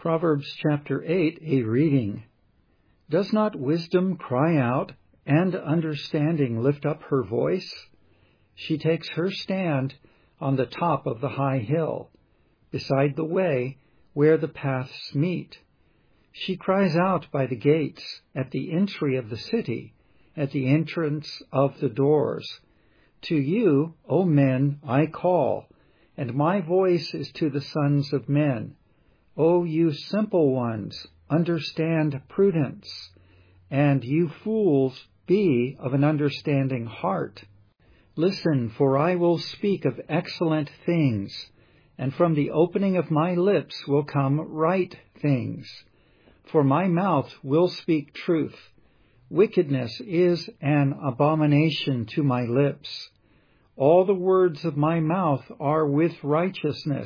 Proverbs chapter 8, a reading. Does not wisdom cry out, and understanding lift up her voice? She takes her stand on the top of the high hill, beside the way where the paths meet. She cries out by the gates, at the entry of the city, at the entrance of the doors. To you, O men, I call, and my voice is to the sons of men. O you simple ones, understand prudence, and you fools, be of an understanding heart. Listen, for I will speak of excellent things, and from the opening of my lips will come right things. For my mouth will speak truth. Wickedness is an abomination to my lips. All the words of my mouth are with righteousness.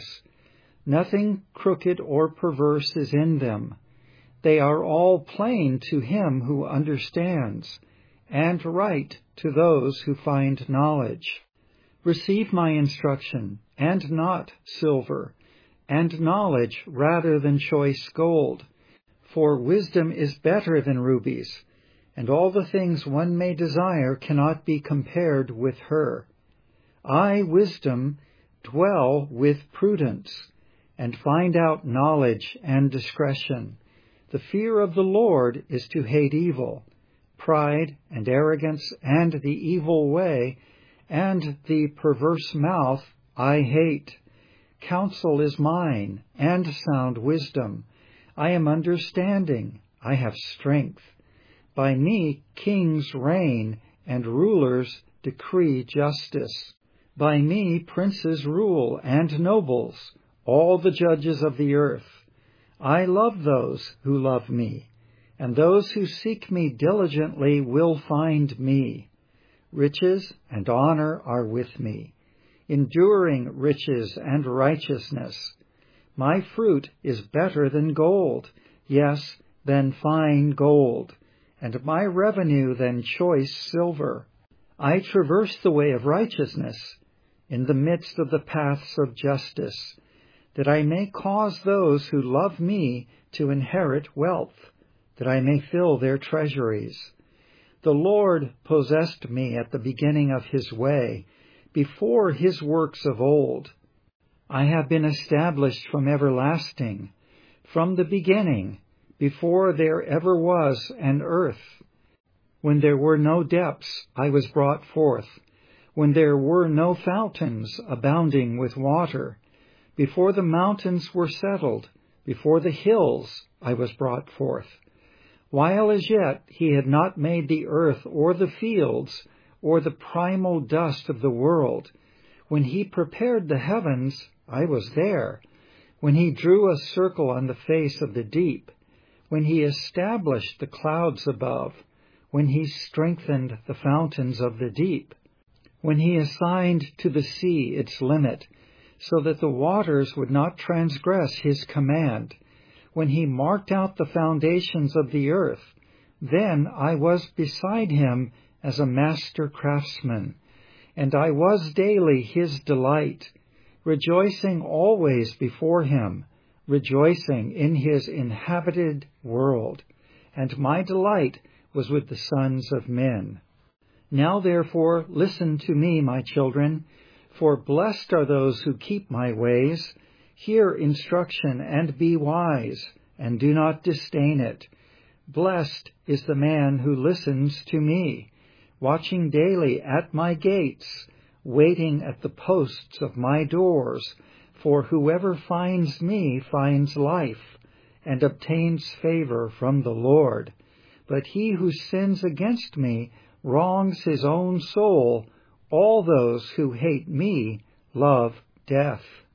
Nothing crooked or perverse is in them. They are all plain to him who understands, and right to those who find knowledge. Receive my instruction, and not silver, and knowledge rather than choice gold. For wisdom is better than rubies, and all the things one may desire cannot be compared with her. I, wisdom, dwell with prudence, and find out knowledge and discretion. The fear of the Lord is to hate evil, pride and arrogance and the evil way, and the perverse mouth I hate. Counsel is mine, and sound wisdom. I am understanding, I have strength. By me kings reign, and rulers decree justice. By me princes rule, and nobles, all the judges of the earth. I love those who love me, and those who seek me diligently will find me. Riches and honor are with me, enduring riches and righteousness. My fruit is better than gold, yes, than fine gold, and my revenue than choice silver. I traverse the way of righteousness, in the midst of the paths of justice, that I may cause those who love me to inherit wealth, that I may fill their treasuries. The Lord possessed me at the beginning of his way, before his works of old. I have been established from everlasting, from the beginning, before there ever was an earth. When there were no depths, I was brought forth, when there were no fountains abounding with water. Before the mountains were settled, before the hills I was brought forth. While as yet he had not made the earth or the fields or the primal dust of the world, when he prepared the heavens, I was there. When he drew a circle on the face of the deep, when he established the clouds above, when he strengthened the fountains of the deep, when he assigned to the sea its limit, so that the waters would not transgress his command, when he marked out the foundations of the earth, then I was beside him as a master craftsman, and I was daily his delight, rejoicing always before him, rejoicing in his inhabited world, and my delight was with the sons of men. Now therefore listen to me, my children, for blessed are those who keep my ways. Hear instruction and be wise, and do not disdain it. Blessed is the man who listens to me, watching daily at my gates, waiting at the posts of my doors. For whoever finds me finds life, and obtains favor from the Lord. But he who sins against me wrongs his own soul. All those who hate me love death.